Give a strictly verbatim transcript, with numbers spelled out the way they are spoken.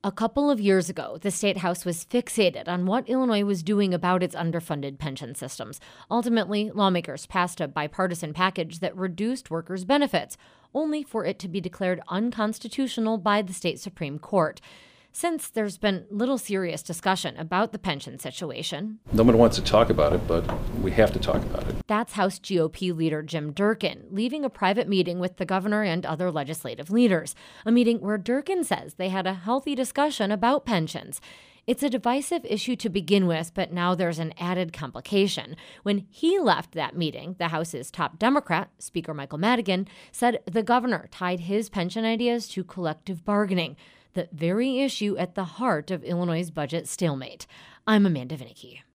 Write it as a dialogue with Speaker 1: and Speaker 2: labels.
Speaker 1: A couple of years ago, the State House was fixated on what Illinois was doing about its underfunded pension systems. Ultimately, lawmakers passed a bipartisan package that reduced workers' benefits, only for it to be declared unconstitutional by the state Supreme Court. Since there's been little serious discussion about the pension situation.
Speaker 2: Nobody wants to talk about it, but we have to talk about it.
Speaker 1: That's House G O P leader Jim Durkin, leaving a private meeting with the governor and other legislative leaders. A meeting where Durkin says they had a healthy discussion about pensions. It's a divisive issue to begin with, but now there's an added complication. When he left that meeting, the House's top Democrat, Speaker Michael Madigan, said the governor tied his pension ideas to collective bargaining, the very issue at the heart of Illinois' budget stalemate. I'm Amanda Vinicky.